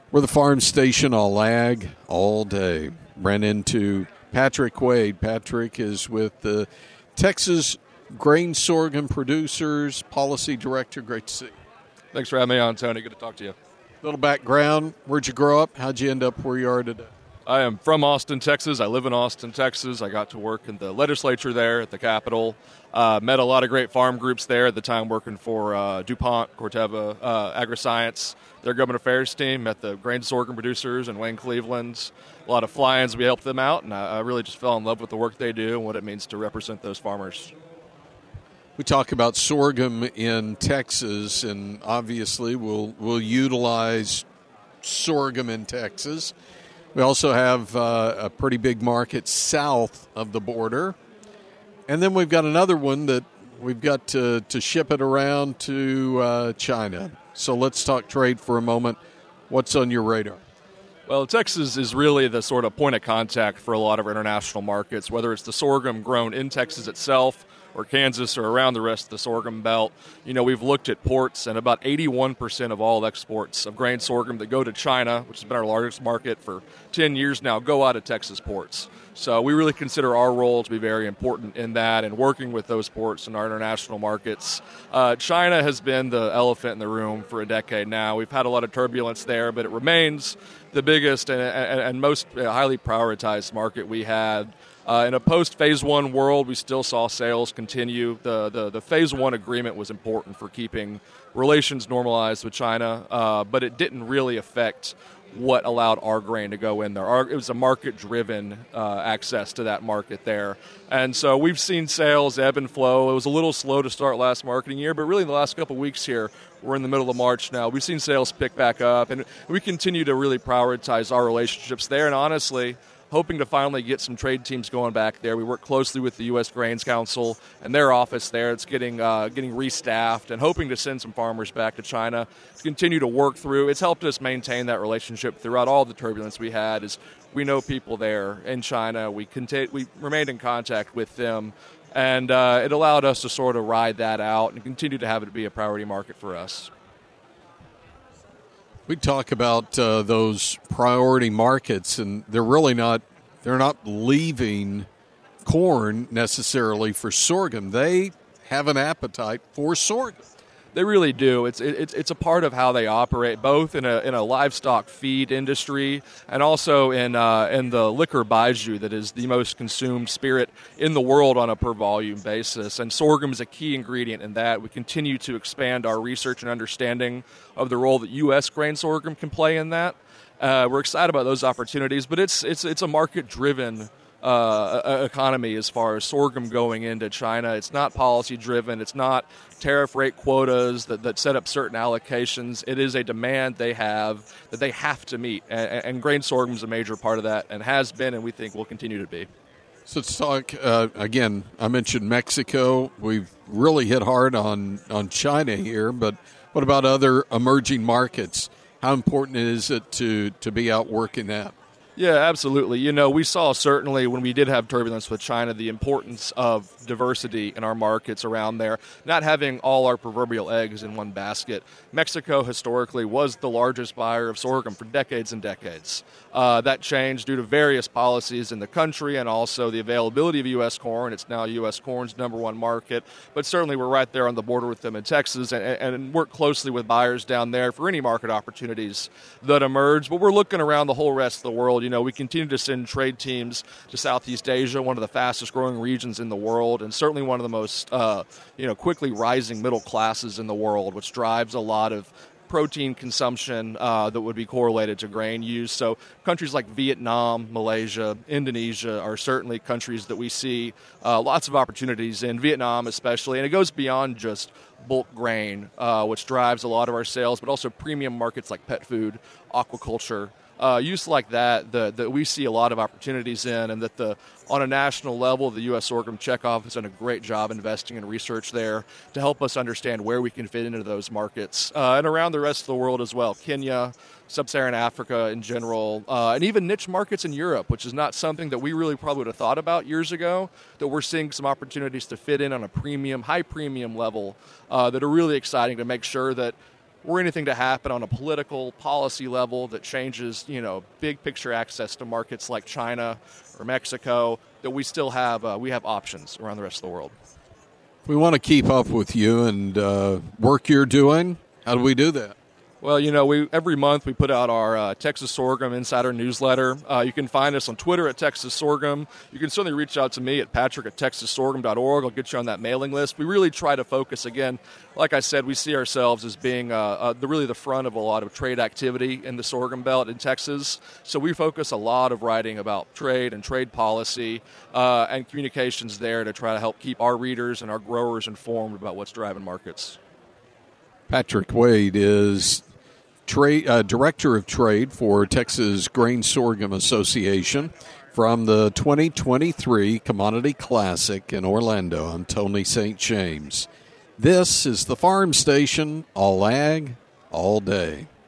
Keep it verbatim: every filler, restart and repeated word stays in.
We're the farm station, all ag, all day. Ran into Patrick Wade. Patrick is with the Texas Grain Sorghum Producers Policy Director. Great to see you. Thanks for having me on, Tony. Good to talk to you. Little background. Where'd you grow up? How'd you end up where you are today? I am from Austin, Texas. I live in Austin, Texas. I got to work in the legislature there at the Capitol. Uh, met a lot of great farm groups there at the time working for uh, DuPont, Corteva, uh, AgriScience, their government affairs team. Met the grain sorghum producers in Wayne, Cleveland. A lot of fly-ins. We helped them out, and I, I really just fell in love with the work they do and what it means to represent those farmers. We talk about sorghum in Texas, and obviously we'll, we'll utilize sorghum in Texas. We also have uh, a pretty big market south of the border. And then we've got another one that we've got to, to ship it around to uh, China. So let's talk trade for a moment. What's on your radar? Well, Texas is really the sort of point of contact for a lot of our international markets, whether it's the sorghum grown in Texas itself or Kansas or around the rest of the sorghum belt. You know, we've looked at ports, and about eighty-one percent of all exports of grain sorghum that go to China, which has been our largest market for ten years now, go out of Texas ports. So we really consider our role to be very important in that and working with those ports in our international markets. Uh, China has been the elephant in the room for a decade now. We've had a lot of turbulence there, but it remains the biggest and, and, and most highly prioritized market we had. Uh, in a post-Phase one world, we still saw sales continue. The, the, the Phase one agreement was important for keeping relations normalized with China, uh, but it didn't really affect what allowed our grain to go in there. Our, it was a market-driven uh, access to that market there. And so we've seen sales ebb and flow. It was a little slow to start last marketing year, but really in the last couple of weeks here, we're in the middle of March now, we've seen sales pick back up, and we continue to really prioritize our relationships there. And honestly, hoping to finally get some trade teams going back there. We work closely with the U S Grains Council and their office there. It's getting uh, getting restaffed and hoping to send some farmers back to China to continue to work through. It's helped us maintain that relationship throughout all the turbulence we had. Is we know people there in China. We conti- we remained in contact with them, and uh, it allowed us to sort of ride that out and continue to have it be a priority market for us. We talk about uh, those priority markets, and they're really not, they're not leaving corn necessarily for sorghum. They have an appetite for sorghum. They really do. It's it's it's a part of how they operate, both in a in a livestock feed industry and also in uh, in the liquor baijiu that is the most consumed spirit in the world on a per volume basis. And sorghum is a key ingredient in that. We continue to expand our research and understanding of the role that U S grain sorghum can play in that. Uh, we're excited about those opportunities, but it's it's it's a market driven Uh, economy as far as sorghum going into China. It's not policy driven. It's not tariff rate quotas that, that set up certain allocations. It is a demand they have that they have to meet. And, and grain sorghum is a major part of that and has been, and we think will continue to be. So let's talk, uh, again, I mentioned Mexico. We've really hit hard on, on China here, but what about other emerging markets? How important is it to, to be out working that? Yeah, absolutely. You know, we saw certainly when we did have turbulence with China the importance of diversity in our markets around there, not having all our proverbial eggs in one basket. Mexico historically was the largest buyer of sorghum for decades and decades. Uh, that changed due to various policies in the country and also the availability of U S corn. It's now U S corn's number one market, but certainly we're right there on the border with them in Texas and, and work closely with buyers down there for any market opportunities that emerge. But we're looking around the whole rest of the world. You know, we continue to send trade teams to Southeast Asia, one of the fastest growing regions in the world, and certainly one of the most, uh, you know, quickly rising middle classes in the world, which drives a lot of protein consumption uh, that would be correlated to grain use. So countries like Vietnam, Malaysia, Indonesia are certainly countries that we see uh, lots of opportunities in, Vietnam especially, and it goes beyond just bulk grain, uh, which drives a lot of our sales, but also premium markets like pet food, aquaculture, Uh, use like that, the, that we see a lot of opportunities in, and that the on a national level, the U S Sorghum Checkoff has done a great job investing in research there to help us understand where we can fit into those markets, uh, and around the rest of the world as well. Kenya, Sub-Saharan Africa in general, uh, and even niche markets in Europe, which is not something that we really probably would have thought about years ago, that we're seeing some opportunities to fit in on a premium, high premium level uh, that are really exciting to make sure that were anything to happen on a political policy level that changes, you know, big picture access to markets like China or Mexico, that we still have uh, we have options around the rest of the world. If we want to keep up with you and uh, work you're doing, how do we do that? Well, you know, we every month we put out our uh, Texas Sorghum Insider newsletter. Uh, you can find us on Twitter at Texas Sorghum. You can certainly reach out to me at patrick at texas sorghum dot org. I'll get you on that mailing list. We really try to focus, again, like I said, we see ourselves as being uh, uh, the, really the front of a lot of trade activity in the sorghum belt in Texas. So we focus a lot of writing about trade and trade policy uh, and communications there to try to help keep our readers and our growers informed about what's driving markets. Patrick Wade is Trade, uh, Director of Trade for Texas Grain Sorghum Association from the twenty twenty-three Commodity Classic in Orlando. I'm Tony Saint James. This is the Farm Station, all ag, all day.